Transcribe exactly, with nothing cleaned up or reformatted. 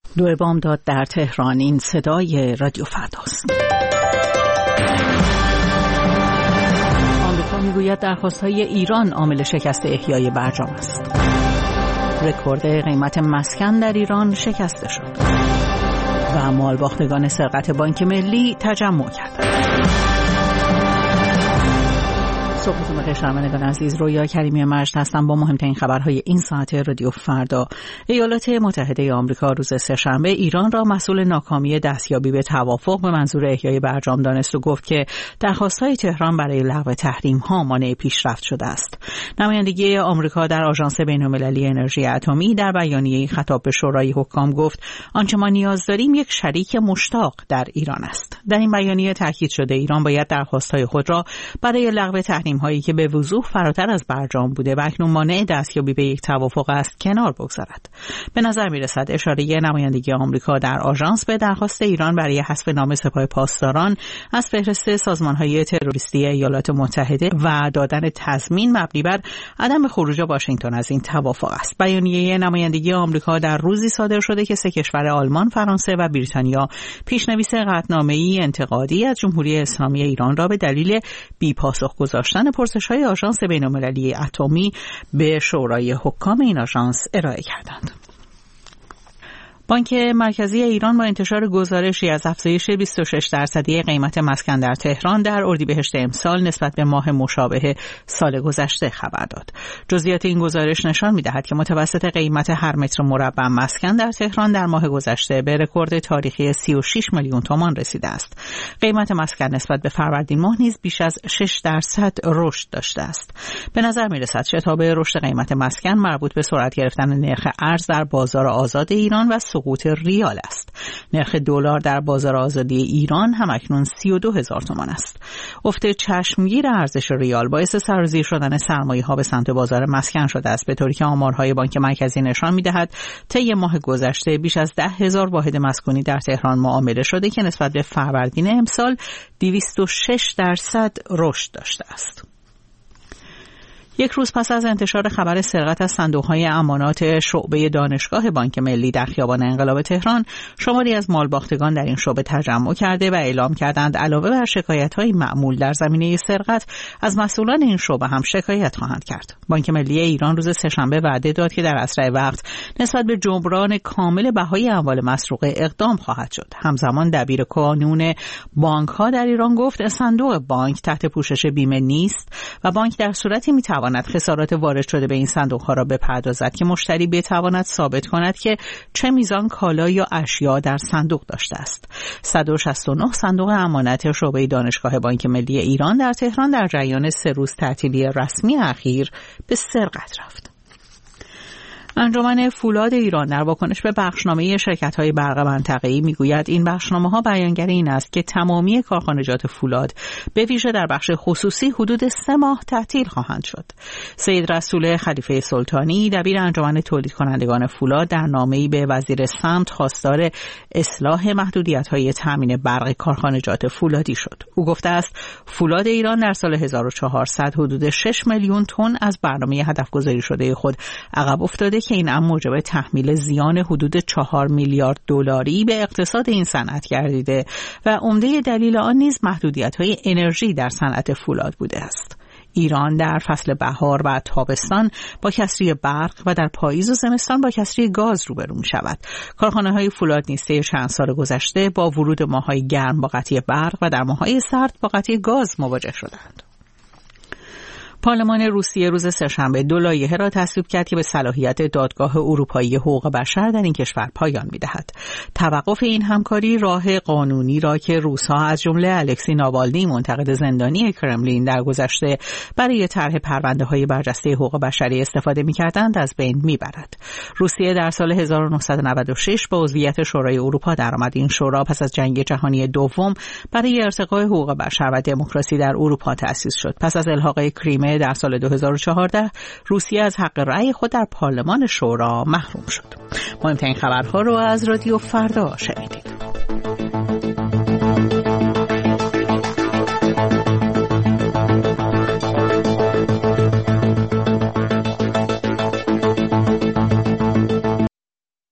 دو بامداد در تهران. این صدای رادیو فرداست. آمریکا میگوید درخواست‌های ایران عامل شکست احیای برجام است. رکورد قیمت مسکن در ایران شکسته شد و مالباختگان سرقت بانک ملی تجمع کردند. صبحتون بخیر شنوندگان عزیز، رویا کریمی مجد هستم با مهمترین خبرهای این ساعت رادیو فردا. ایالات متحده آمریکا روز سه‌شنبه ایران را مسئول ناکامی دستیابی به توافق به منظور احیای برجام دانست و گفت که درخواست‌های تهران برای لغو تحریم‌ها مانع پیشرفت شده است. نمایندگی آمریکا در آژانس بین‌المللی انرژی اتمی در بیانیه‌ای خطاب به شورای حکام گفت آنچه ما نیاز داریم یک شریک مشتاق در ایران است. در این بیانیه تاکید شده ایران باید درخواست‌های خود را برای لغو تحریم هایی که به وضوح فراتر از برجام بوده و اکنون مانع دستیابی به یک توافق است کنار بگذارد. به نظر می رسد اشاره نمایندگی آمریکا در آژانس به درخواست ایران برای حذف نام سپاه پاسداران از فهرست سازمان‌های تروریستی ایالات متحده و دادن تضمین مبنی بر عدم خروج واشنگتن از این توافق است. بیانیه نمایندگی آمریکا در روزی صادر شده که سه کشور آلمان، فرانسه و بریتانیا پیشنویس قطعنامه‌ای انتقادی از جمهوری اسلامی ایران را به دلیل بی‌پاسخ گذاشتن پرسش‌های آژانس بین‌المللی اتمی به شورای حکام این آژانس ارائه کردند. بانک مرکزی ایران با انتشار گزارشی از افزایش بیست و شش درصدی قیمت مسکن در تهران در اردیبهشت امسال نسبت به ماه مشابه سال گذشته خبر داد. جزئیات این گزارش نشان می‌دهد که متوسط قیمت هر متر مربع مسکن در تهران در ماه گذشته به رکورد تاریخی سی و شش میلیون تومان رسیده است. قیمت مسکن نسبت به فروردین ماه نیز بیش از شش درصد رشد داشته است. به نظر می‌رسد شتاب رشد قیمت مسکن مربوط به سرعت گرفتن نرخ ارز در بازار آزاد ایران و سقوط ریال است. نرخ دلار در بازار آزادی ایران همکنون سی و دو هزار تومان است. افت چشمگیر ارزش ریال باعث سرازیر شدن سرمایه‌ها به سمت بازار مسکن شده است، به طوری که آمارهای بانک مرکزی نشان می‌دهد طی ماه گذشته بیش از ده هزار واحد مسکونی در تهران معامله شده که نسبت به فروردین امسال دویست و شش درصد رشد داشته است. یک روز پس از انتشار خبر سرقت از صندوق‌های امانات شعبه دانشگاه بانک ملی در خیابان انقلاب تهران، شماری از مالباختگان در این شعبه تجمع کرده و اعلام کردند علاوه بر شکایت‌های معمول در زمینه سرقت، از مسئولان این شعبه هم شکایت خواهند کرد. بانک ملی ایران روز سه‌شنبه وعده داد که در اسرع وقت نسبت به جبران کامل بهای اموال مسروقه اقدام خواهد شد. همزمان دبیر کانون بانک‌ها در ایران گفت صندوق بانک تحت پوشش بیمه نیست و بانک در صورتی می‌تواند خسارات وارد شده به این صندوق‌ها را بپردازد که مشتری بتواند ثابت کند که چه میزان کالا یا اشیا در صندوق داشته است. صد و شصت و نه صندوق امانت شعبه دانشگاه بانک ملی ایران در تهران در جریان سه روز تعطیلی رسمی اخیر به سرقت رفت. انجمن فولاد ایران در واکنش به بخشنامه شرکت‌های برق منطقه‌ای میگوید این بخشنامه‌ها بیانگر این است که تمامی کارخانجات فولاد به ویژه در بخش خصوصی حدود سه ماه تعطیل خواهند شد. سید رسول خلیفه سلطانی دبیر انجمن تولید کنندگان فولاد در نامه‌ای به وزیر سمت خواستار اصلاح محدودیت‌های تامین برق کارخانجات فولادی شد. او گفته است فولاد ایران در سال هزار و چهارصد حدود شش میلیون تن از برنامه هدف گذاری شده خود عقب افتاده که این امر موجب تحمیل زیان حدود چهار میلیارد دلاری به اقتصاد این صنعت گردیده و عمده دلیل آن نیز محدودیت‌های انرژی در صنعت فولاد بوده است. ایران در فصل بهار و تابستان با کسری برق و در پاییز و زمستان با کسری گاز روبرو می شود. کارخانه‌های فولاد نیز طی چند سال گذشته با ورود ماه‌های گرم با قطعی برق و در ماه‌های سرد با قطعی گاز مواجه شدند. پارلمان روسیه روز سه‌شنبه دو لایحه را تصویب کرد که به صلاحیت دادگاه اروپایی حقوق بشر در این کشور پایان می‌دهد. توقف این همکاری راه قانونی را که روس‌ها از جمله الکسی ناوالنی منتقد زندانی کرملین در گذشته برای طرح پرونده‌های برجسته حقوق بشری استفاده می‌کردند از بین می‌برد. روسیه در سال هزار و نهصد و نود و شش با عضویت شورای اروپا درآمد. این شورا پس از جنگ جهانی دوم برای ارتقاء حقوق بشر و دموکراسی در اروپا تأسیس شد. پس از الحاق کریمه در سال دو هزار و چهارده روسیه از حق رأی خود در پارلمان شورا محروم شد. مهمترین خبرها رو از رادیو فردا شنیدید.